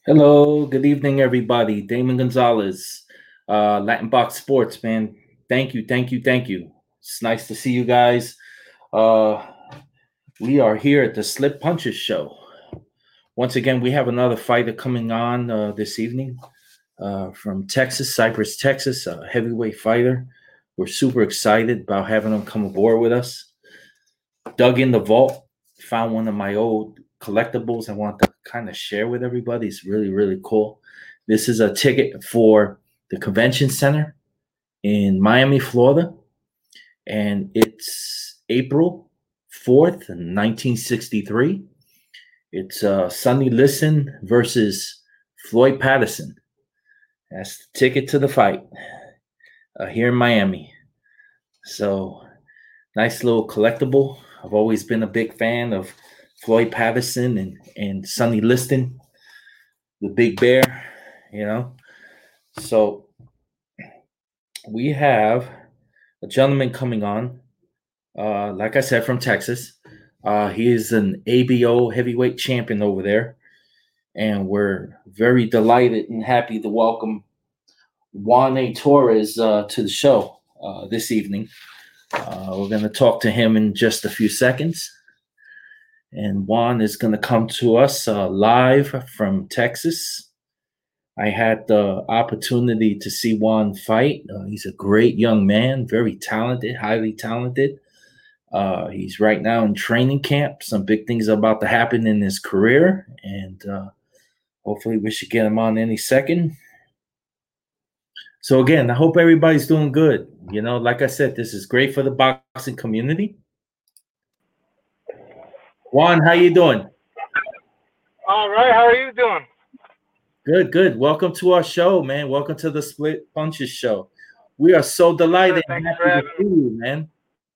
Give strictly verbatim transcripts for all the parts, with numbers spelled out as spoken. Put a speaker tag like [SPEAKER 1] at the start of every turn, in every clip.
[SPEAKER 1] Hello, good evening, everybody. Damon Gonzalez, uh, Latin Box Sports, man. Thank you, thank you, thank you. It's nice to see you guys. Uh, we are here at the Slip Punches Show. Once again, we have another fighter coming on uh, this evening uh, from Texas, Cypress, Texas, a heavyweight fighter. We're super excited about having him come aboard with us. Dug in the vault, found one of my old collectibles I want to kind of share with everybody. It's really, really cool. This is a ticket for the convention center in Miami, Florida, and it's April fourth, nineteen sixty-three. It's uh, Sonny Liston versus Floyd Patterson. That's the ticket to the fight uh, here in Miami. So, nice little collectible. I've always been a big fan of Floyd Patterson and, and Sonny Liston, the big bear, you know. So we have a gentleman coming on, uh, like I said, from Texas. Uh, he is an A B O heavyweight champion over there. And we're very delighted and happy to welcome Juan A. Torres uh, to the show uh, this evening. Uh, we're going to talk to him in just a few seconds. And Juan is going to come to us uh, live from Texas. I had the opportunity to see Juan fight. Uh, he's a great young man, very talented, highly talented. Uh, he's right now in training camp. Some big things are about to happen in his career, and uh, hopefully we should get him on any second. So again, I hope everybody's doing good. You know, like I said, this is great for the boxing community. Juan, how you doing?
[SPEAKER 2] All right, how are you doing?
[SPEAKER 1] Good, good. Welcome to our show, man. Welcome to the Split Punches show. We are so
[SPEAKER 2] Yes, sir.
[SPEAKER 1] delighted and
[SPEAKER 2] Thank you for
[SPEAKER 1] happy to
[SPEAKER 2] having
[SPEAKER 1] see
[SPEAKER 2] me.
[SPEAKER 1] you, man.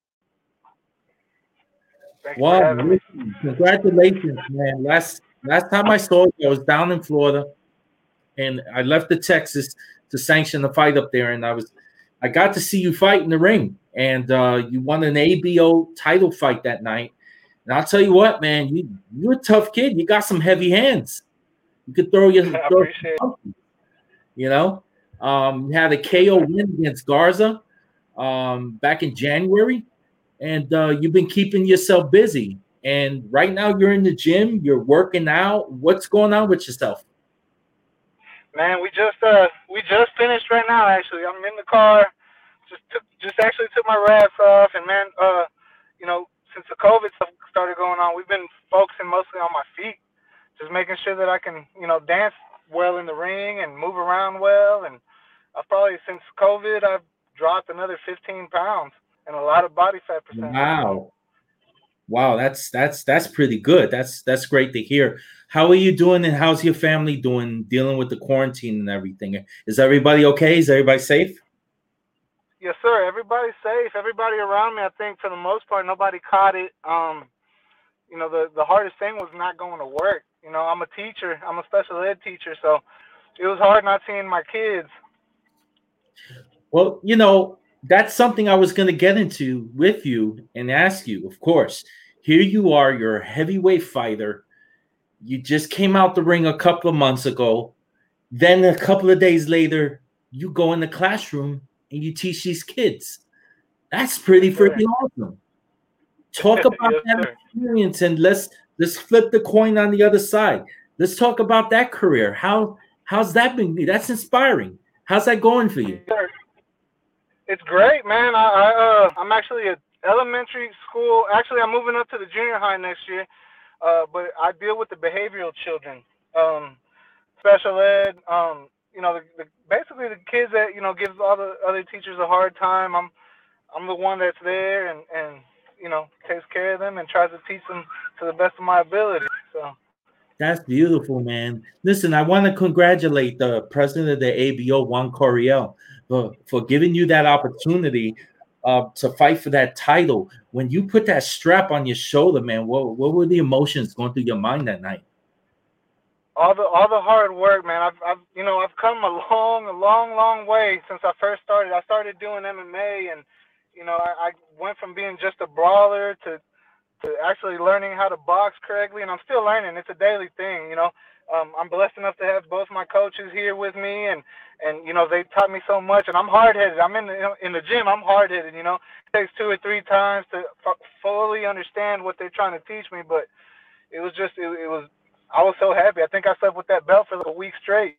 [SPEAKER 2] Thank you for
[SPEAKER 1] Juan,
[SPEAKER 2] having me.
[SPEAKER 1] listen, congratulations, man. Last last time I saw you, I was down in Florida, and I left the Texas to sanction the fight up there, and I was I got to see you fight in the ring, and uh, you won an A B O title fight that night. And I'll tell you what, man, you you're a tough kid. You got some heavy hands. You could throw your
[SPEAKER 2] I
[SPEAKER 1] throw
[SPEAKER 2] appreciate it.
[SPEAKER 1] you know. Um, you had a K O win against Garza um, back in January, and uh, you've been keeping yourself busy. And right now, you're in the gym, you're working out. What's going on with yourself?
[SPEAKER 2] Man, we just uh we just finished right now actually. I'm in the car. Just took just actually took my wraps off and man, uh, you know, since the COVID stuff started going on, we've been focusing mostly on my feet. Just making sure that I can, you know, dance well in the ring and move around well and I've probably since COVID I've dropped another fifteen pounds and a lot of body fat percentage, you know.
[SPEAKER 1] Wow, wow, that's that's that's pretty good. That's that's great to hear. How are you doing, and how's your family doing, dealing with the quarantine and everything? Is everybody okay? Is everybody safe?
[SPEAKER 2] Yes, sir. Everybody's safe. Everybody around me, I think, for the most part, nobody caught it. Um, you know, the the hardest thing was not going to work. You know, I'm a teacher. I'm a special ed teacher, so it was hard not seeing my kids.
[SPEAKER 1] Well, you know, that's something I was going to get into with you and ask you. Of course, here you are, you're a heavyweight fighter. You just came out the ring a couple of months ago. Then a couple of days later, you go in the classroom and you teach these kids. That's
[SPEAKER 2] Yes,
[SPEAKER 1] pretty
[SPEAKER 2] sir.
[SPEAKER 1] freaking awesome. Talk about
[SPEAKER 2] Yes,
[SPEAKER 1] that
[SPEAKER 2] sir.
[SPEAKER 1] experience, and let's let's flip the coin on the other side. Let's talk about that career. How how's that been? That's inspiring. How's that going for you?
[SPEAKER 2] Yes, sir. It's great, man. I, I uh, I'm actually at elementary school. Actually, I'm moving up to the junior high next year. Uh, but I deal with the behavioral children, um, special ed. Um, you know, the, the, basically the kids that you know gives all the other teachers a hard time. I'm I'm the one that's there and and you know takes care of them and tries to teach them to the best of my ability. So
[SPEAKER 1] That's beautiful, man. Listen, I want to congratulate the president of the A B O, Juan Coriel, for, for giving you that opportunity uh, to fight for that title. When you put that strap on your shoulder, man, what, what were the emotions going through your mind that night?
[SPEAKER 2] all the all the hard work, man. I've I've you know I've come a long a long long way since I first started. I started doing M M A and you know I, I went from being just a brawler to to actually learning how to box correctly, and I'm still learning. It's a daily thing, you know. Um, I'm blessed enough to have both my coaches here with me, and and you know they taught me so much. And I'm hard headed. I'm in the in the gym. I'm hard headed. You know, it takes two or three times to f- fully understand what they're trying to teach me. But it was just it, it was. I was so happy. I think I slept with that belt for like a week straight.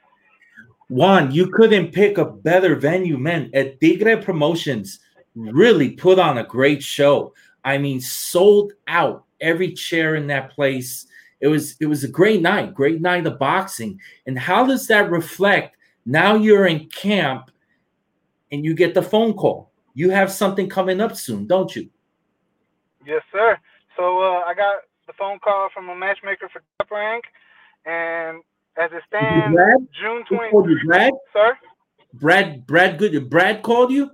[SPEAKER 1] Juan, you couldn't pick a better venue, man. At Tigre Promotions really put on a great show. I mean, sold out every chair in that place. It was it was a great night, great night of boxing. And how does that reflect? Now you're in camp and you get the phone call. You have something coming up soon, don't you?
[SPEAKER 2] Yes, sir. So uh, I got the phone call from a matchmaker for Top Rank, and as it
[SPEAKER 1] Is it
[SPEAKER 2] stands,
[SPEAKER 1] Brad?
[SPEAKER 2] June
[SPEAKER 1] Who called you,
[SPEAKER 2] twenty-third.
[SPEAKER 1] Brad?
[SPEAKER 2] Sir?
[SPEAKER 1] Brad, Brad, good. Brad called you?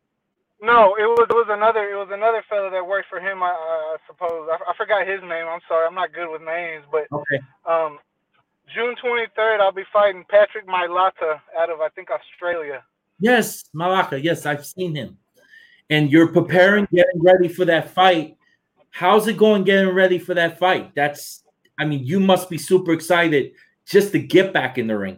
[SPEAKER 2] No, it was it was another it was another fella that worked for him. I, I suppose I, I forgot his name. I'm sorry, I'm not good with names. But
[SPEAKER 1] Okay.
[SPEAKER 2] um, June twenty-third, I'll be fighting Patrick Mailata out of I think Australia.
[SPEAKER 1] Yes, Malaka. Yes, I've seen him. And you're
[SPEAKER 2] Yes,
[SPEAKER 1] preparing,
[SPEAKER 2] sir.
[SPEAKER 1] getting ready for that fight. How's it going getting ready for that fight? That's, I mean, you must be super excited just to get back in the ring.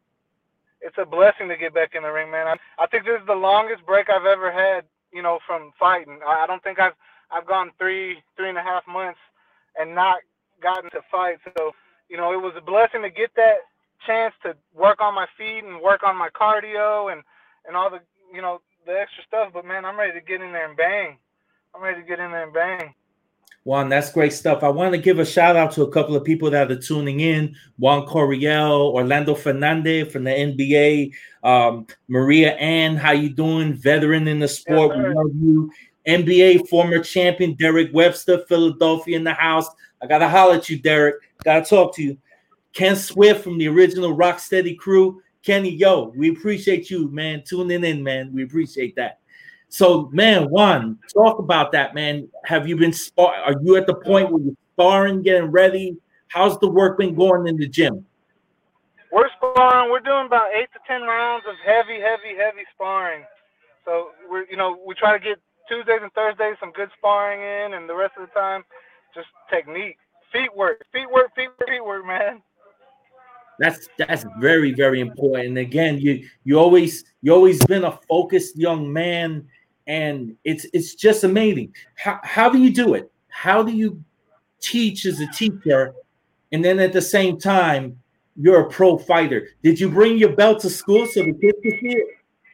[SPEAKER 2] It's a blessing to get back in the ring, man. I, I think this is the longest break I've ever had, you know, from fighting. I, I don't think I've I've gone three three and a half months and not gotten to fight. So, you know, it was a blessing to get that chance to work on my feet and work on my cardio and and all the you know the extra stuff. But man, I'm ready to get in there and bang. I'm ready to get in there and bang.
[SPEAKER 1] Juan, that's great stuff. I want to give a shout out to a couple of people that are tuning in. Juan Coriel, Orlando Fernandez from the N B A, um, Maria Ann, how you doing? Veteran in the
[SPEAKER 2] Yes,
[SPEAKER 1] sport, we
[SPEAKER 2] sir.
[SPEAKER 1] love you. N B A former champion Derek Webster, Philadelphia in the house. I gotta holler at you, Derek. Gotta talk to you. Ken Swift from the original Rocksteady crew. Kenny, yo, we appreciate you, man, tuning in, man. We appreciate that. So, man, Juan, talk about that, man. Have you been spar? Are you at the point where you're sparring, getting ready? How's the work been going in the gym?
[SPEAKER 2] We're sparring. We're doing about eight to ten rounds of heavy, heavy, heavy sparring. So we're you know we try to get Tuesdays and Thursdays some good sparring in, and the rest of the time just technique, feet work, feet work, feet work, feet work, man.
[SPEAKER 1] That's that's very very important. And again, you you always you always been a focused young man, and it's it's just amazing. How how do you do it? How do you teach as a teacher, and then at the same time you're a pro fighter? Did you bring your belt to school so the kids could see it?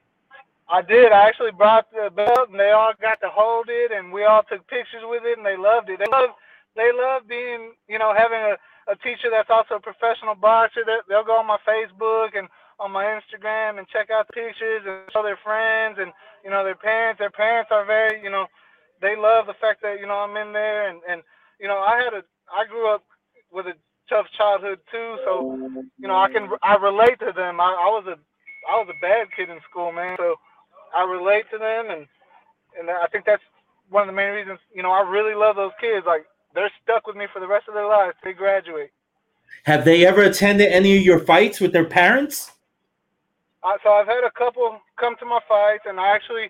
[SPEAKER 2] I did. I actually brought the belt, and they all got to hold it, and we all took pictures with it, and they loved it. They love, they love being, you know, having a, a teacher that's also a professional boxer. They, they'll go on my Facebook and on my Instagram and check out the pictures and show their friends and you know their parents. Their parents are very, you know, they love the fact that you know I'm in there, and and you know I had a, I grew up with a tough childhood too, so you know I can I relate to them. I, I was a I was a bad kid in school, man. So I relate to them, and and I think that's one of the main reasons. You know, I really love those kids. Like they're stuck with me for the rest of their lives. They graduate.
[SPEAKER 1] Have they ever attended any of your fights with their parents?
[SPEAKER 2] I, so I've had a couple come to my fights, and I actually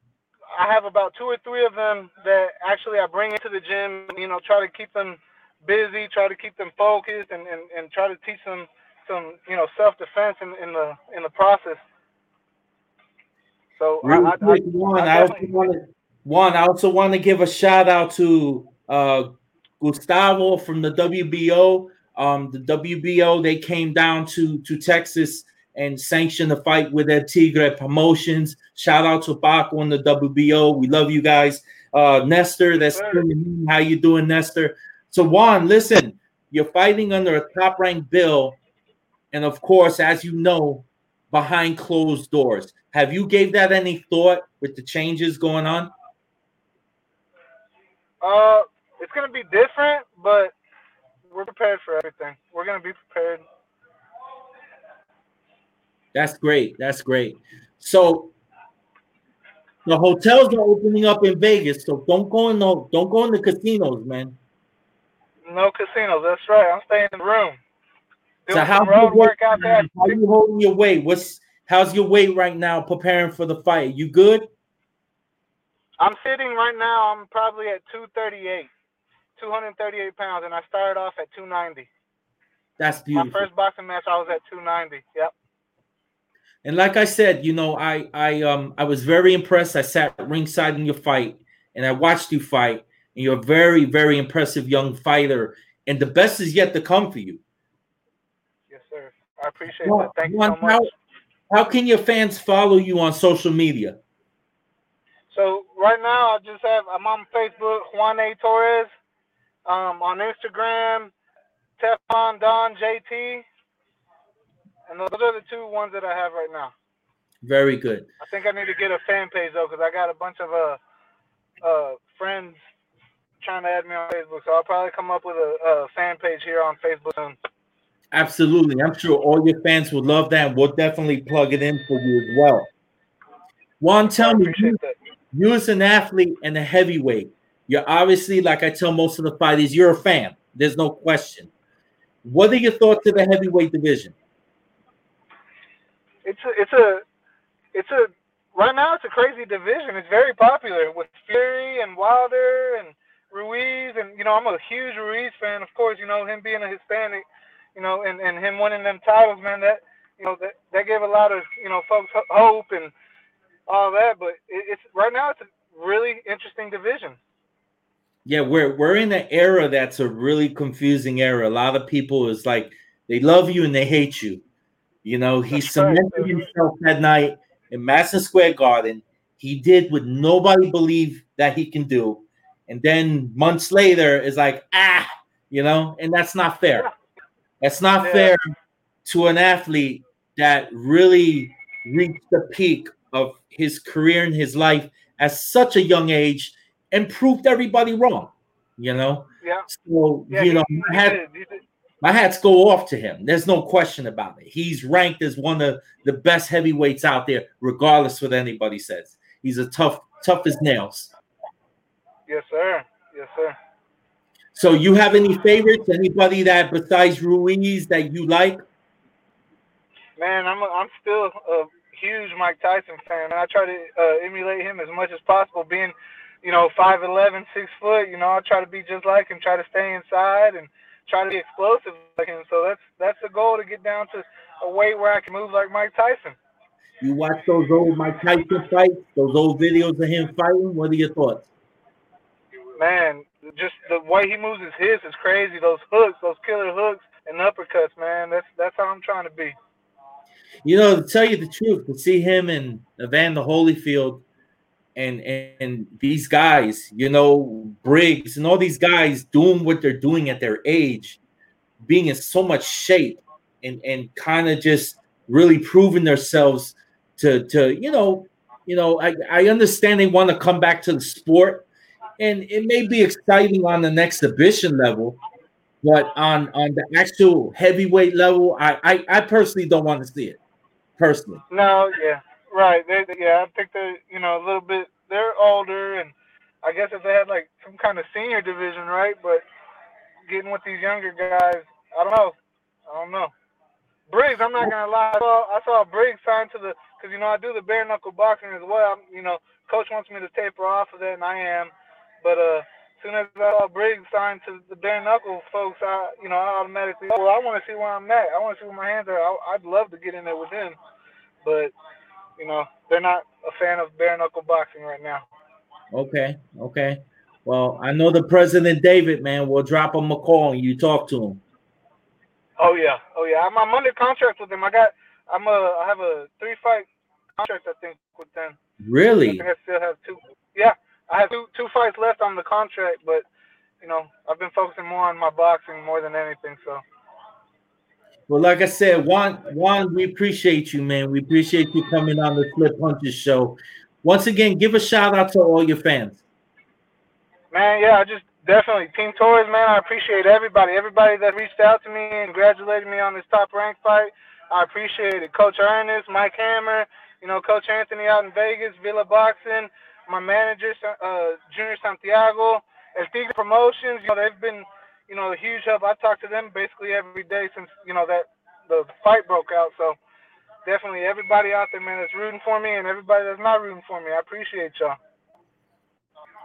[SPEAKER 2] I have about two or three of them that actually I bring into the gym. You know, try to keep them busy, try to keep them focused, and and, and try to teach them some you know self defense in, in the in the process. So I
[SPEAKER 1] Real
[SPEAKER 2] I,
[SPEAKER 1] quick, one,
[SPEAKER 2] I
[SPEAKER 1] I also
[SPEAKER 2] definitely
[SPEAKER 1] want to one, I also want to give a shout out to uh, Gustavo from the W B O. Um, the W B O, they came down to to Texas and sanctioned the fight with their Tigre Promotions. Shout out to Baco and the W B O. We love you guys. Uh, Nestor,
[SPEAKER 2] yes
[SPEAKER 1] that's
[SPEAKER 2] sir.
[SPEAKER 1] how you doing, Nestor? So Juan, listen, you're fighting under a top ranked bill, and of course, as you know, behind closed doors. Have you gave that any thought with the changes going on?
[SPEAKER 2] Uh, it's gonna be different, but we're prepared for everything. We're gonna be prepared.
[SPEAKER 1] That's great. That's great. So the hotels are opening up in Vegas, so don't go in the don't go in the casinos, man.
[SPEAKER 2] No casinos. That's right. I'm staying in the room,
[SPEAKER 1] So
[SPEAKER 2] doing
[SPEAKER 1] how's
[SPEAKER 2] some
[SPEAKER 1] your
[SPEAKER 2] road
[SPEAKER 1] weight?
[SPEAKER 2] workouts. At
[SPEAKER 1] How you holding your weight? What's how's your weight right now preparing for the fight? You good?
[SPEAKER 2] I'm sitting right now. I'm probably at two thirty-eight, two hundred thirty-eight pounds, and I started off at two ninety.
[SPEAKER 1] That's
[SPEAKER 2] My
[SPEAKER 1] beautiful.
[SPEAKER 2] first boxing match, I was at two ninety. Yep.
[SPEAKER 1] And like I said, you know, I I um I was very impressed. I sat ringside in your fight, and I watched you fight. And you're a very, very impressive young fighter. And the best is yet to come for you.
[SPEAKER 2] Yes, sir. I appreciate
[SPEAKER 1] Juan,
[SPEAKER 2] that. Thank you
[SPEAKER 1] Juan,
[SPEAKER 2] so much.
[SPEAKER 1] how, how can your fans follow you on social media?
[SPEAKER 2] So right now, I just have I'm on Facebook, Juan A. Torres. Um, on Instagram, Teflon Don J T, and those are the two ones that I have right now.
[SPEAKER 1] Very good.
[SPEAKER 2] I think I need to get a fan page though, because I got a bunch of uh uh friends trying to add me on Facebook, so I'll probably come up with a, a fan page here on Facebook soon.
[SPEAKER 1] Absolutely. I'm sure all your fans would love that, and we'll definitely plug it in for you as well. Juan, tell me, you, you as an athlete and a heavyweight, you're obviously, like I tell most of the fighters, you're a fan. There's no question. What are your thoughts of the heavyweight division?
[SPEAKER 2] It's a, it's a, it's a, right now it's a crazy division. It's very popular with Fury and Wilder and Ruiz, and you know I'm a huge Ruiz fan. Of course, you know him being a Hispanic, you know, and, and him winning them titles, man. That you know that that gave a lot of you know folks hope and all that. But it, it's right now it's a really interesting division.
[SPEAKER 1] Yeah, we're we're in an era that's a really confusing era. A lot of people is like they love you and they hate you. You know, he
[SPEAKER 2] That's
[SPEAKER 1] cemented
[SPEAKER 2] right.
[SPEAKER 1] himself that night in Madison Square Garden. He did what nobody believed that he can do. And then months later is like, ah, you know, and that's not fair.
[SPEAKER 2] Yeah.
[SPEAKER 1] That's not
[SPEAKER 2] Yeah.
[SPEAKER 1] fair to an athlete that really reached the peak of his career and his life at such a young age and proved everybody wrong, you know?
[SPEAKER 2] Yeah.
[SPEAKER 1] So,
[SPEAKER 2] yeah,
[SPEAKER 1] you
[SPEAKER 2] he,
[SPEAKER 1] know,
[SPEAKER 2] he
[SPEAKER 1] I had,
[SPEAKER 2] did. He did.
[SPEAKER 1] my hats go off to him. There's no question about it. He's ranked as one of the best heavyweights out there, regardless what anybody says. He's a tough, tough as nails.
[SPEAKER 2] Yes, sir. Yes, sir.
[SPEAKER 1] So you have any favorites? Anybody that besides Ruiz that you like?
[SPEAKER 2] Man, I'm a, I'm still a huge Mike Tyson fan, and I try to uh, emulate him as much as possible. Being, you know, five eleven, six foot, you know, I try to be just like him, try to stay inside and try to be explosive like him. So that's that's the goal, to get down to a weight where I can move like Mike Tyson.
[SPEAKER 1] You watch those old Mike Tyson fights, those old videos of him fighting. What are your thoughts?
[SPEAKER 2] Man, just the way he moves his hips is crazy. Those hooks, those killer hooks and uppercuts, man. That's that's how I'm trying to be.
[SPEAKER 1] You know, to tell you the truth, to see him and Evander Holyfield and, and and these guys, you know, Briggs and all these guys doing what they're doing at their age, being in so much shape and and kind of just really proving themselves to to you know, you know, I, I understand they want to come back to the sport, and it may be exciting on an exhibition level, but on on the actual heavyweight level, I I, I personally don't want to see it. Personally.
[SPEAKER 2] No, yeah, right. They, they, yeah, I think they're you know a little bit. They're older, and I guess if they had like some kind of senior division, right? But getting with these younger guys, I don't know. I don't know. Briggs, I'm not gonna lie. I saw, I saw Briggs sign to the, because you know I do the bare knuckle boxing as well. I'm, you know, coach wants me to taper off of that, and I am. But uh, as soon as I saw Briggs sign to the bare knuckle folks, I, you know, I automatically, well, I want to see where I'm at. I want to see where my hands are. I, I'd love to get in there with him, but you know, they're not a fan of bare knuckle boxing right now.
[SPEAKER 1] Okay, okay. Well, I know the President David, man. We'll drop him a call and you talk to him.
[SPEAKER 2] Oh yeah, oh yeah. I'm, I'm under contract with them. I got, I'm a, I have a three fight contract, I think, with them.
[SPEAKER 1] Really?
[SPEAKER 2] I think I still have two. Yeah, I have two two fights left on the contract, but you know, I've been focusing more on my boxing more than anything. So.
[SPEAKER 1] Well, like I said, Juan, Juan, we appreciate you, man. We appreciate you coming on the Flip Punches show. Once again, give a shout out to all your fans.
[SPEAKER 2] Man, yeah, I just definitely Team Torres, man. I appreciate everybody, everybody that reached out to me and congratulated me on this top ranked fight. I appreciate it. Coach Ernest, Mike Hammer, you know, Coach Anthony out in Vegas, Villa Boxing, my manager, uh, Junior Santiago, El Tigre Promotions. You know, they've been, you know, a huge help. I talk to them basically every day since, you know, that the fight broke out. So definitely everybody out there, man, that's rooting for me and everybody that's not rooting for me. I appreciate y'all.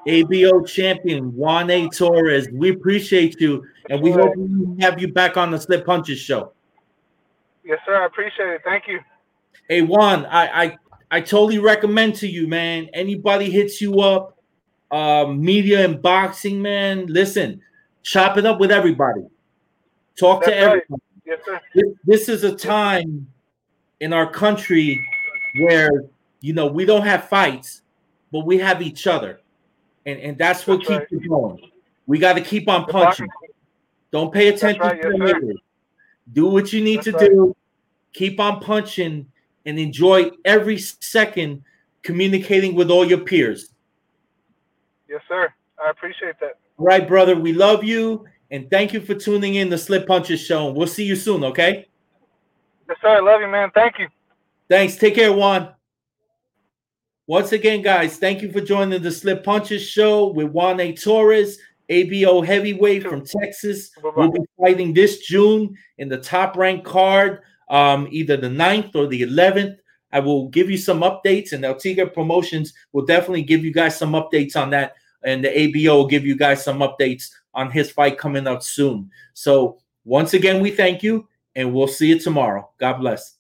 [SPEAKER 1] A B O champion Juan A. Torres. We appreciate you, and we hope we have you back on the Slip Punches show.
[SPEAKER 2] Yes, sir. I appreciate it. Thank you.
[SPEAKER 1] Hey, Juan, I I, I totally recommend to you, man. Anybody hits you up, uh, media and boxing, man, listen, chop it up with everybody. Talk
[SPEAKER 2] That's
[SPEAKER 1] to everybody.
[SPEAKER 2] Right. Yes, sir.
[SPEAKER 1] This, this is a time in our country where, you know, we don't have fights, but we have each other. And, and that's what
[SPEAKER 2] that's
[SPEAKER 1] keeps
[SPEAKER 2] right.
[SPEAKER 1] it going. We got to keep on punching. Don't pay attention
[SPEAKER 2] right,
[SPEAKER 1] to
[SPEAKER 2] yes,
[SPEAKER 1] the haters. Do what you need
[SPEAKER 2] that's
[SPEAKER 1] to
[SPEAKER 2] right.
[SPEAKER 1] do. Keep on punching and enjoy every second communicating with all your peers.
[SPEAKER 2] Yes, sir. I appreciate that.
[SPEAKER 1] All right, brother. We love you. And thank you for tuning in the Slip Punches show. We'll see you soon, okay?
[SPEAKER 2] Yes, sir. I love you, man. Thank you.
[SPEAKER 1] Thanks. Take care, Juan. Once again, guys, thank you for joining the Slip Punches show with Juan A. Torres, A B O heavyweight from Texas.
[SPEAKER 2] Bye-bye.
[SPEAKER 1] We'll be fighting this June in the top-ranked card, um, either the ninth or the eleventh. I will give you some updates, and Altiga Promotions will definitely give you guys some updates on that, and the A B O will give you guys some updates on his fight coming up soon. So once again, we thank you, and we'll see you tomorrow. God bless.